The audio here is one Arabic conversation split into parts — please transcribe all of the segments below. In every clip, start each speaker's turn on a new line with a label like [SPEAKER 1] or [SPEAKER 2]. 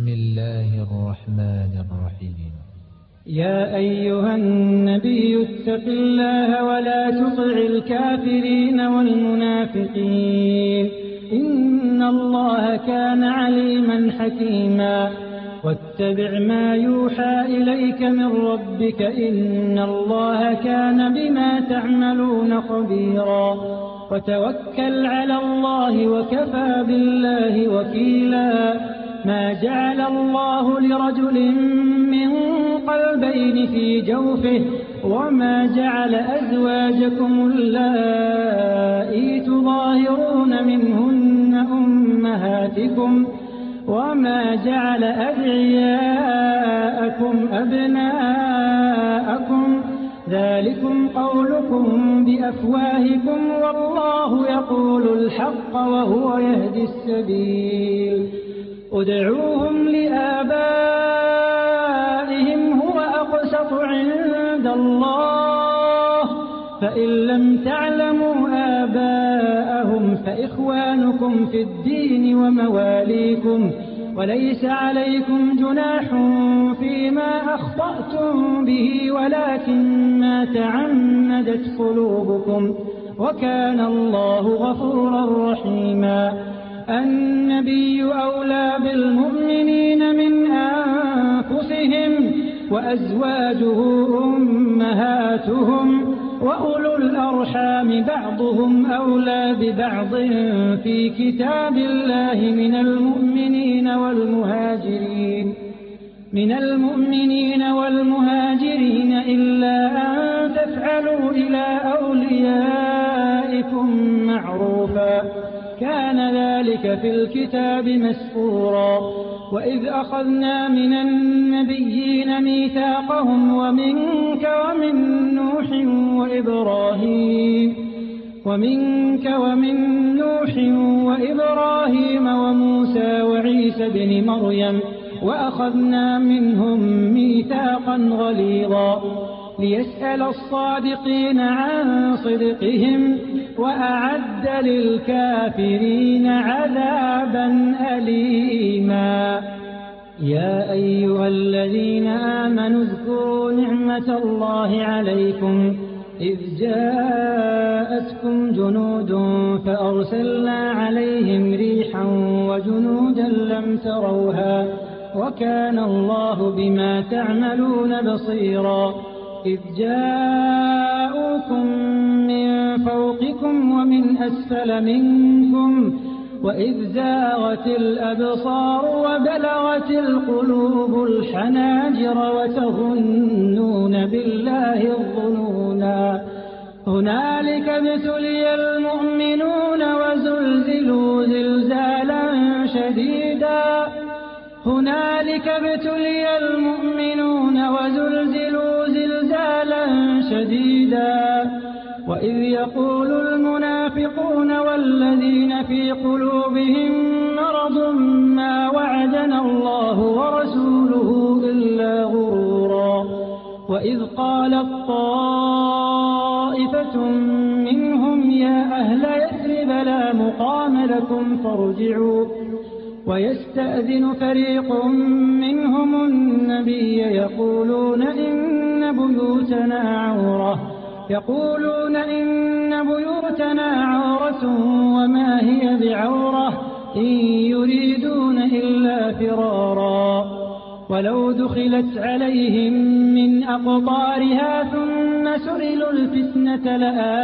[SPEAKER 1] بسم الله الرحمن الرحيم.
[SPEAKER 2] يا أيها النبي اتق الله ولا تطع الكافرين والمنافقين إن الله كان عليما حكيما واتبع ما يوحى إليك من ربك إن الله كان بما تعملون خبيرا وتوكل على الله وكفى بالله وكيلا ما جعل الله لرجل من قلبين في جوفه وما جعل أزواجكم اللائي تظاهرون منهن أمهاتكم وما جعل أدعياءكم أبناءكم ذلكم قولكم بأفواهكم والله يقول الحق وهو يهدي السبيل ادعوهم لآبائهم هو أقسط عند الله فإن لم تعلموا آباءهم فإخوانكم في الدين ومواليكم وليس عليكم جناح فيما أخطأتم به ولكن ما تعمدت قلوبكم وكان الله غفورا رحيما النبي أولى بالمؤمنين من أنفسهم وأزواجه أمهاتهم وأولو الأرحام بعضهم أولى ببعض في كتاب الله من المؤمنين والمهاجرين إلا أن تفعلوا إلى أوليائكم معروفا كان ذلك في الكتاب مسطورا وإذ أخذنا من النبيين ميثاقهم ومنك ومن نوح وإبراهيم وموسى وعيسى بن مريم وأخذنا منهم ميثاقا غليظا ليسأل الصادقين عن صدقهم وأعد للكافرين عذابا أليما يا أيها الذين آمنوا اذكروا نعمة الله عليكم إذ جاءتكم جنود فأرسلنا عليهم ريحا وجنودا لم تروها وكان الله بما تعملون بصيرا إذ جاءوكم من فوقكم ومن أسفل منكم وإذ زاغت الأبصار وبلغت القلوب الحناجر وتظنون بالله الظنونا هنالك ابتلي المؤمنون وزلزلوا زلزالا شديدا وإذ يقول المنافقون والذين في قلوبهم مرض ما وعدنا الله ورسوله إلا غرورا وإذ قالت طائفة منهم يا أهل يثرب لا مقام لكم فارجعوا ويستأذن فريق منهم النبي يقولون إن بيوتنا عورة وما هي بعورة إن يريدون إلا فرارا ولو دخلت عليهم من أقطارها ثم سئلوا الفتنة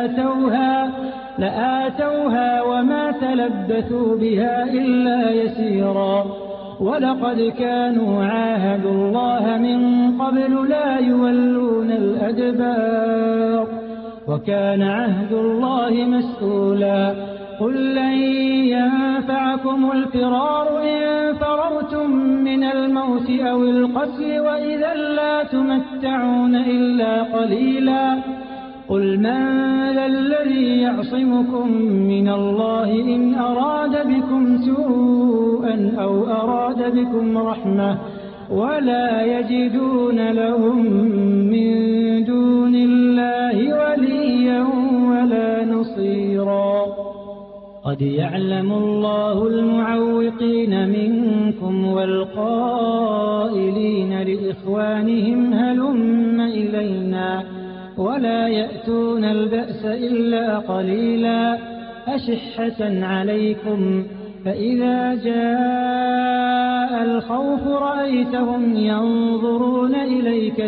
[SPEAKER 2] لآتوها وما تلبثوا بها إلا يسيرا ولقد كانوا عاهدوا الله من قبل لا يولون الأدبار وكان عهد الله مسؤولا قل لن ينفعكم الفرار إن فررتم من الموت أو القتل وإذا لا تمتعون إلا قليلا قل من ذا الذي يعصمكم من الله إن أراد بكم سوءا أو أراد بكم رحمة ولا يجدون لهم من دون الله وليا ولا نصيرا قد يعلم الله المعوقين منكم والقائلين لإخوانهم هلم إلينا ولا يأتون البأس إلا قليلا أشحة عليكم فإذا جاء الخوف رأيتهم ينظرون إليك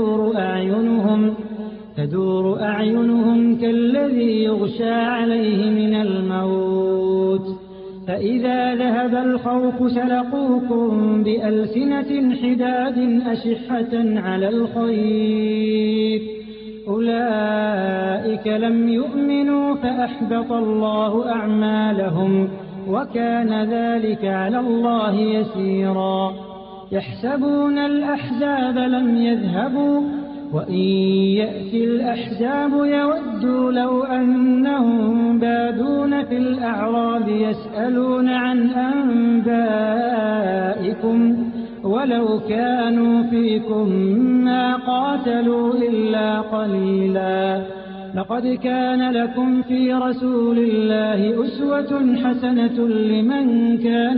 [SPEAKER 2] تدور أعينهم كالذي يغشى عليه من الموت فإذا ذهب الخوف سلقوكم بألسنة حداد أشحة على الخير أولئك لم يؤمنوا فأحبط الله أعمالهم وكان ذلك على الله يسيرا يحسبون الأحزاب لم يذهبوا وإن يأتي الأحزاب يودوا لو أنهم بادون في الأعراب يسألون عن أنبائكم ولو كانوا فيكم ما قاتلوا إلا قليلا لقد كان لكم في رسول الله أسوة حسنة لمن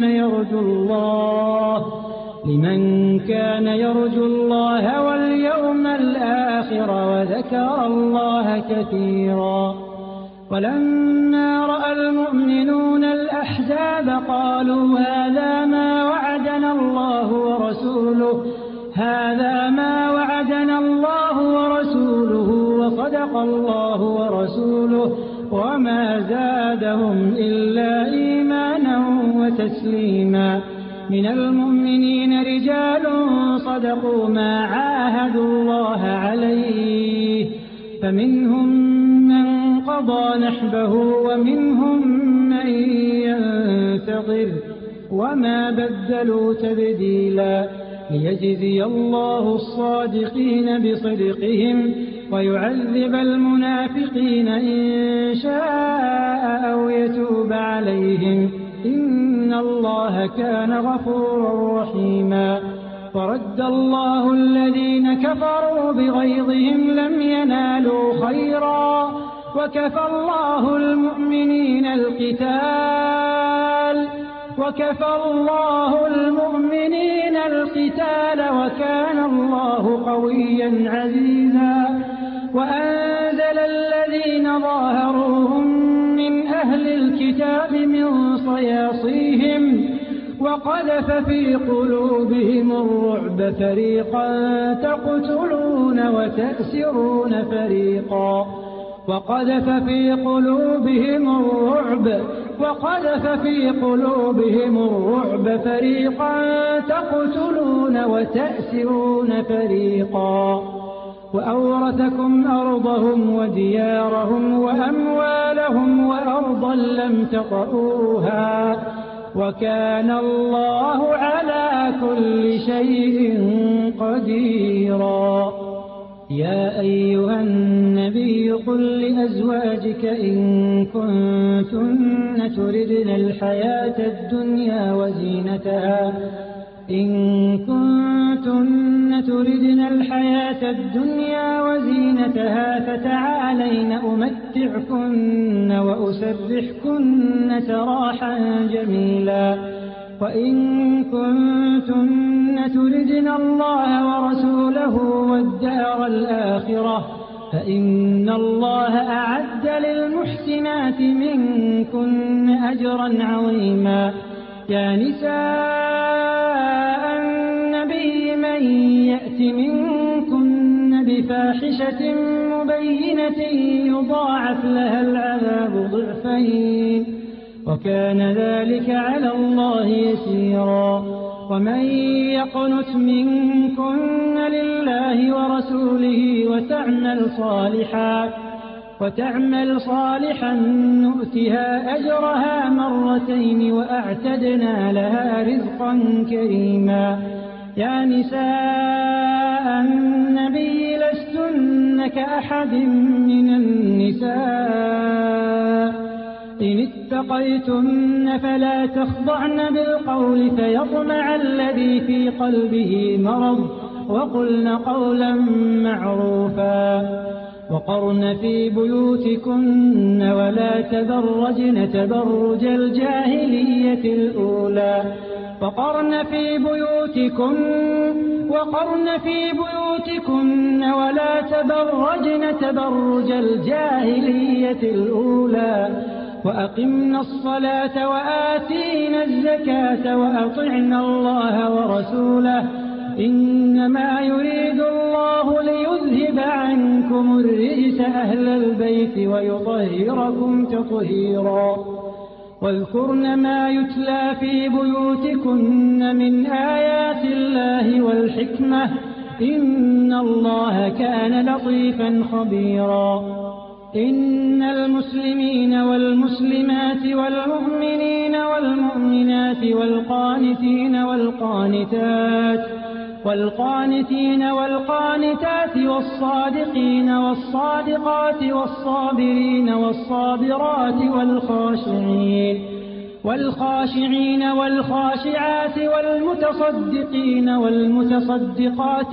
[SPEAKER 2] كان يرجو الله واليوم الآخر وذكر الله كثيرا ولما رأى المؤمنون الأحزاب قالوا هذا ما وعدنا الله ورسوله وصدق الله ورسوله وما زادهم إلا إيمانا وتسليما من المؤمنين رجال صدقوا ما عاهدوا الله عليه فمنهم من قضى نحبه ومنهم من ينتظر وما بدلوا تبديلا ليجزي الله الصادقين بصدقهم ويعذب المنافقين إن شاء أو يتوب عليهم إن الله كان غفورا رحيما فرد الله الذين كفروا بغيظهم لم ينالوا خيرا وكفى الله المؤمنين القتال وكان الله قويا عزيزا وأنزل الذين ظاهروهم من أهل الكتاب من صياصيهم وقذف في قلوبهم الرعب فريقا تقتلون وتأسرون فريقا وقذف في قلوبهم الرعب فريقا تقتلون وتأسرون فريقا وأورثكم أرضهم وديارهم وأموالهم وأرضا لم تطئوها وكان الله على كل شيء قديرا يا أيها النبي قل لأزواجك إن كنتن تردن الحياة الدنيا وزينتها فتعالين أمتعكن وأسرحكن سراحا جميلا وإن كنتن تردن الله ورسوله والدار الآخرة فإن الله أعد للمحسنات منكن أجرا عظيما يا نساء النبي من يأت منكن بفاحشة مبينة يضاعف لها العذاب ضعفين وكان ذلك على الله يسيرا ومن يقنت منكن لله ورسوله وتعمل صالحا نؤتها أجرها مرتين وأعتدنا لها رزقا كريما يا نساء النبي لستن كأحد من النساء إن اتقيتن فلا تخضعن بالقول فيطمع الذي في قلبه مرض وقلن قولا معروفا وقرن في بيوتكن ولا تبرجن تبرج الجاهلية الأولى وقرن في بيوتكن ولا تبرجن تبرج الجاهلية الأولى وأقمنا الصلاة وآتينا الزكاة وأطعنا الله ورسوله إنما يريد الله ليذهب عنكم الرجس أهل البيت ويطهركم تطهيرا واذكرن ما يتلى في بيوتكن من آيات الله والحكمة إن الله كان لطيفا خبيرا إن المسلمين والمسلمات والمؤمنين والمؤمنات والقانتين والقانتات والصادقين والصادقات والصابرين والصابرات والخاشعين والخاشعات والمتصدقين والمتصدقات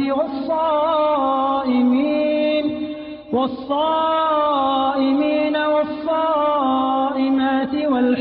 [SPEAKER 2] والصائمين والصائمات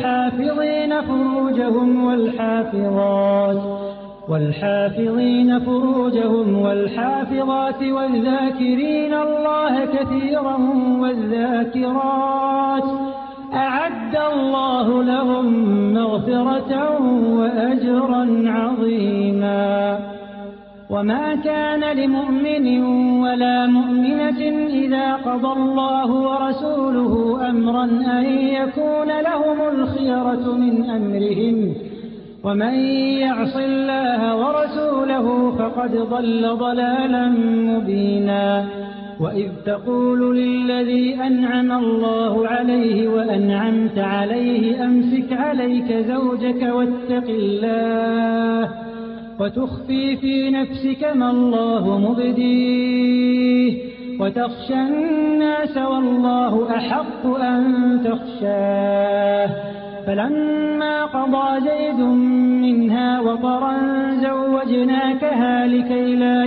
[SPEAKER 2] والحافظين فروجهم والحافظات والذاكرين الله كثيرا والذاكرات أعد الله لهم مغفرة وأجرا عظيما وما كان لمؤمن ولا مؤمنة إذا قضى الله ورسوله أمرا أن يكون لهم الخيرة من أمرهم ومن يعص الله ورسوله فقد ضل ضلالا مبينا وإذ تقول للذي أنعم الله عليه وأنعمت عليه أمسك عليك زوجك واتق الله وتخفي في نفسك ما الله مبديه وتخشى الناس والله أحق أن تخشاه فلما قضى زيد منها وطرا زوجناكها لكي لا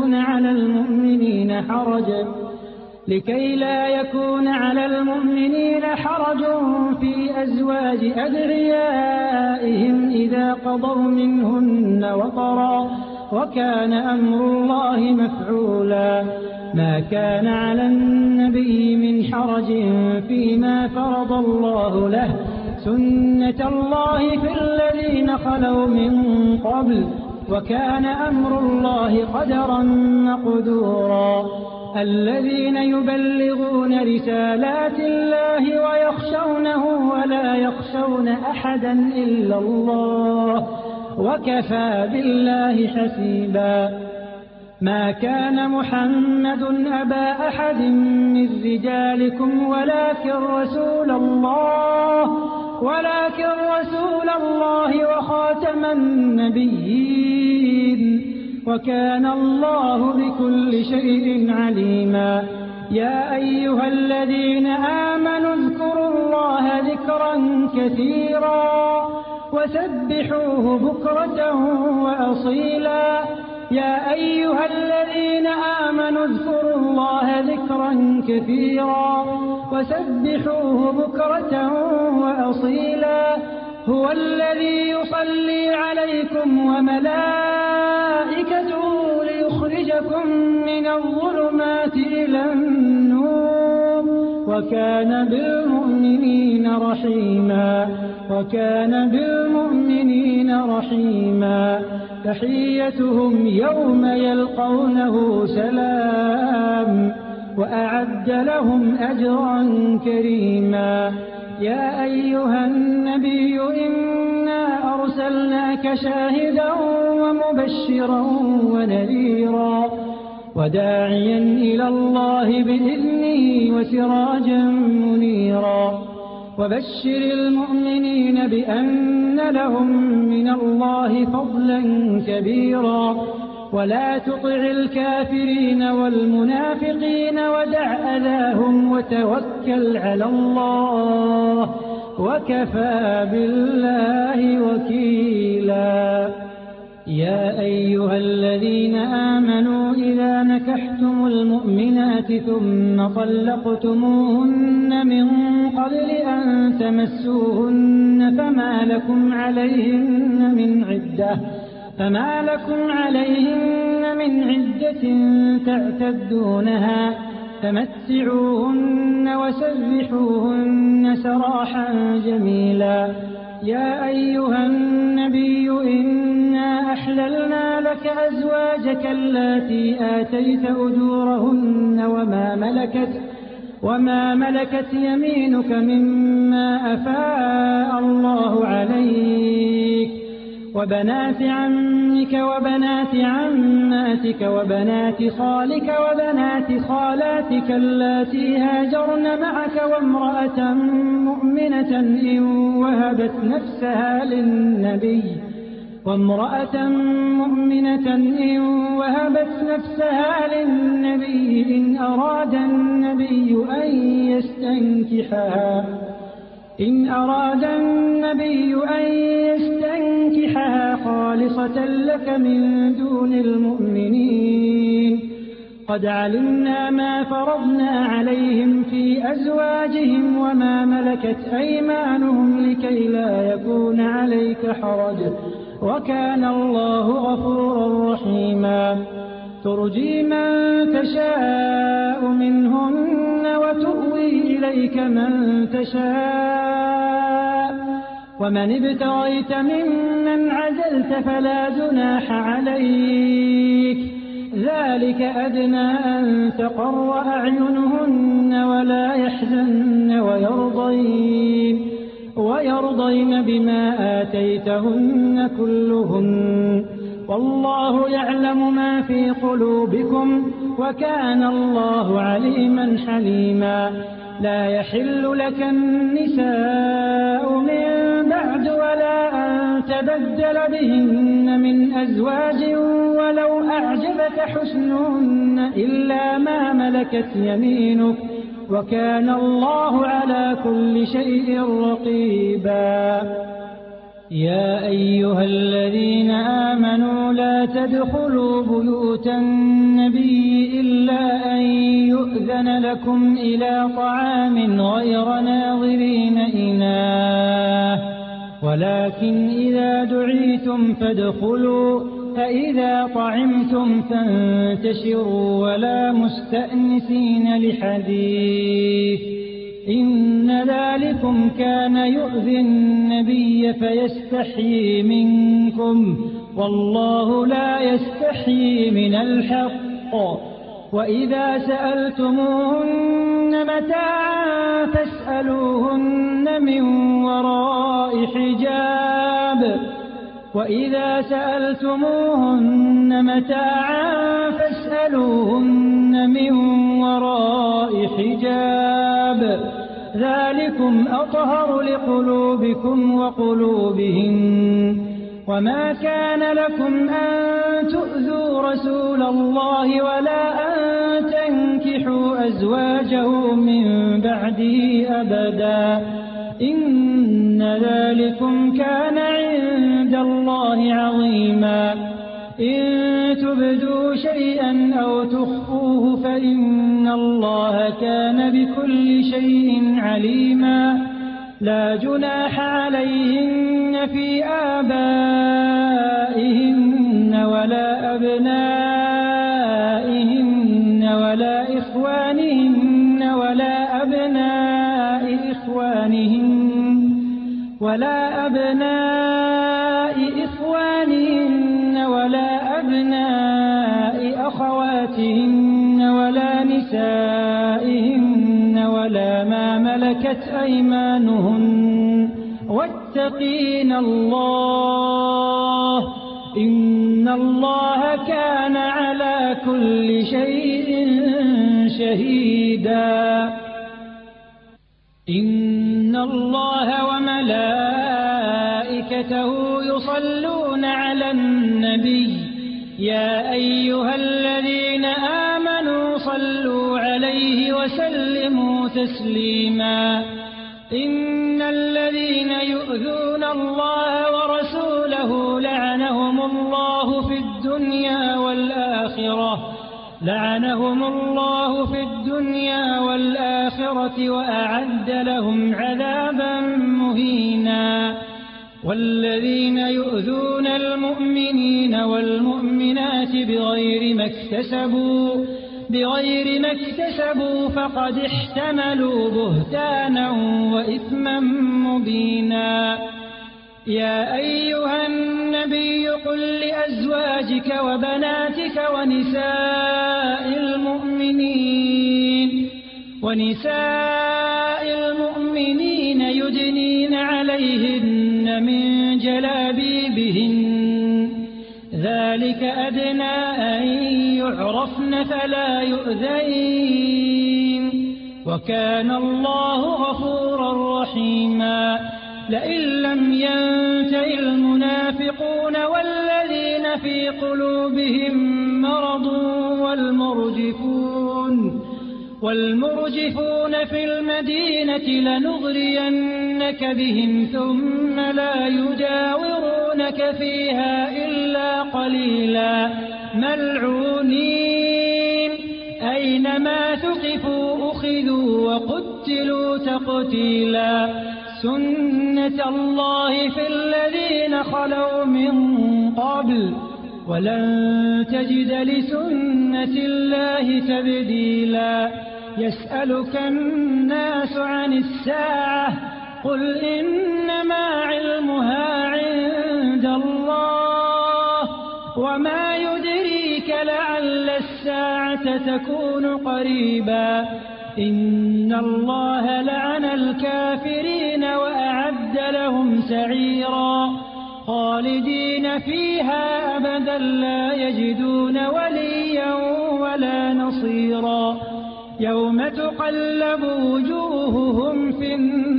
[SPEAKER 2] يكون على المؤمنين حرج في أزواج أدعيائهم إذا قضوا منهن وطرا وكان أمر الله مفعولا ما كان على النبي من حرج فيما فرض الله له سنة الله في الذين خلوا من قبل وكان أمر الله قدرا مقدورا الذين يبلغون رسالات الله ويخشونه ولا يخشون أحدا إلا الله وكفى بالله حسيبا ما كان محمد أبا أحد من رجالكم ولكن رسول الله وخاتم النبيين وكان الله بكل شيء عليما يا أيها الذين آمنوا اذكروا الله ذكرا كثيرا وسبحوه بكرة وأصيلا يا أيها الذين آمنوا اذكروا الله ذكرا كثيرا وسبحوه بكرة وأصيلا هو الذي يصلي عليكم وملائكته ليخرجكم من الظلمات إلى النور وكان بالمؤمنين رحيما تحيتهم يوم يلقونه سلام وأعد لهم أجرا كريما يا أيها النبي إنا أرسلناك شاهدا ومبشرا ونذيرا وداعيا إلى الله بإذنه وسراجا منيرا وبشر المؤمنين بأن لهم من الله فضلا كبيرا ولا تطع الكافرين والمنافقين ودع أذاهم وتوكل على الله وكفى بالله وكيلا يا أيها الذين آمنوا إذا نكحتم المؤمنات ثم طلقتموهن من قبل أن تمسوهن فما لكم عليهن من عدة تعتدونها فمتعوهن وسرحوهن سراحا جميلا. يا أيها النبي إنا أحللنا لك أزواجك اللاتي آتيت أجورهن وما ملكت يمينك مما أفاء الله عليك وبنات عمك وبنات عماتك وبنات خالك وبنات خالاتك اللاتي هاجرن معك وامرأة مؤمنة إن وهبت نفسها للنبي إن أراد النبي أن يستنكحها خالصة لك من دون المؤمنين. قد علمنا ما فرضنا عليهم في أزواجهم وما ملكت أيمانهم لكي لا يكون عليك حرج وكان الله غفورا رحيما. ترجي من تشاء منهن وتؤوي إليك من تشاء ومن ابتغيت ممن عزلت فلا جناح عليك ذلك أدنى أن تقر أعينهن ولا يحزن ويرضين بما آتيتهن كلهن والله يعلم ما في قلوبكم وكان الله عليما حليما. لا يحل لك النساء من بعد ولا أن تبدل بهن من أزواج ولو أعجبك حسنهن إلا ما ملكت يمينك وكان الله على كل شيء رقيبا. يا أيها الذين آمنوا لا تدخلوا بيوت النبي إلا أن يؤذن لكم إلى طعام غير ناظرين إناه ولكن إذا دعيتم فادخلوا فإذا طعمتم فانتشروا ولا مستأنسين لحديث إن ذلكم كان يؤذي النبي فيستحيي منكم والله لا يستحيي من الحق. وإذا سألتموهن متاعا فاسألوهن من وراء حجاب ذلكم أطهر لقلوبكم وقلوبهن. وما كان لكم أن تؤذوا رسول الله ولا أن تنكحوا أزواجه من بعده أبدا إن ذلكم كان عند الله عظيما. إن تبدوا شيئا أو تخفوه فإن الله كان بكل شيء عليما. لا جناح عليهن في آبائهن ولا أبنائهن ولا إخوانهن ولا أبناء إخوانهن ولا أبناء أخواتهن ولا نسائهن ولا ما ملكت أيمانهن واتقين الله إن الله كان على كل شيء شهيدا. إن الله وملائكته يصلون على النبي يا أيها الذين آمنوا صلوا عليه وسلموا تسليما. إن الذين يؤذون الله ورسوله لعنهم الله الدنيا والآخرة لعنهم الله في الدنيا والآخرة وأعد لهم عذابا مهينا. والذين يؤذون المؤمنين والمؤمنات بغير ما اكتسبوا فقد احتملوا بهتانا وإثما مبينا. يا أيها النبي قل لأزواجك وبناتك ونساء المؤمنين يدنين عليهن من جلابيبهن ذلك أدنى أن يعرفن فلا يؤذين وكان الله غفورا رحيما. لئن لم ينته المنافقون والذين في قلوبهم مرض والمرجفون في المدينة لنغرينك بهم ثم لا يجاورونك فيها إلا قليلا ملعونين أينما ثقفوا أخذوا وقتلوا تقتيلا. سنة الله في الذين خلوا من قبل ولن تجد لسنة الله تبديلا. يسألك الناس عن الساعة قل إنما علمها عند الله وما يدريك لعل الساعة تكون قريبا. إن الله لعن الكافرين وأعد لهم سعيرا خالدين فيها أبدا لا يجدون وليا ولا نصيرا. يوم تقلب وجوههم في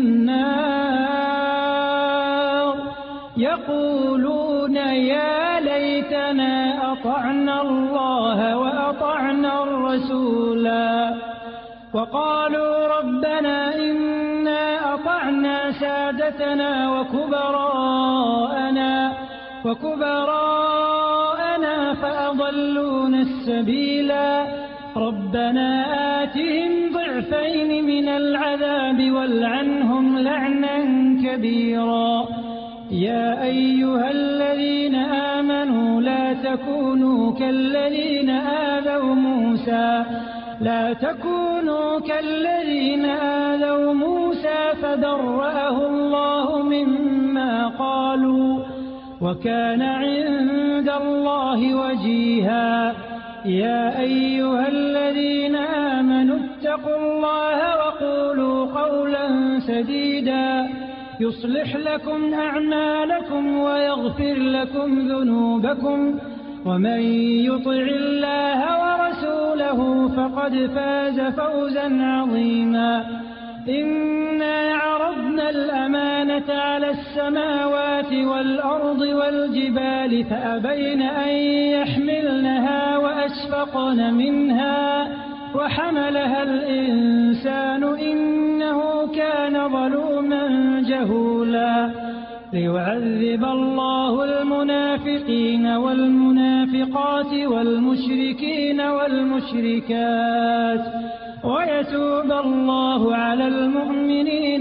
[SPEAKER 2] النار يقولون يا ليتنا أطعنا الله وأطعنا الرسولا وقالوا ربنا إنا أطعنا سادتنا وكبراءنا فأضلونا السبيلا. ربنا آتهم ضعفين من العذاب والعنهم لعنا كبيرا. يا أيها الذين آمنوا لا تكونوا كالذين آذوا موسى فبرأه الله مما قالوا وكان عند الله وجيها. يا أيها الذين آمنوا اتقوا الله وقولوا قولا سديدا يصلح لكم أعمالكم ويغفر لكم ذنوبكم ومن يطع الله ورسوله فقد فاز فوزا عظيما. إنا عرضنا الأمانة على السماوات والأرض والجبال فأبين أن يحملنها وأشفقن منها وحملها الإنسان إنه كان ظلوما جهولا. ليعذب الله المنافقين والمنافقات والمشركين والمشركات ويتوب الله على المؤمنين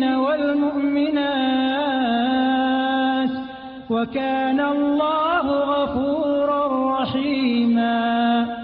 [SPEAKER 2] والمؤمنات وكان الله غفورا رحيما.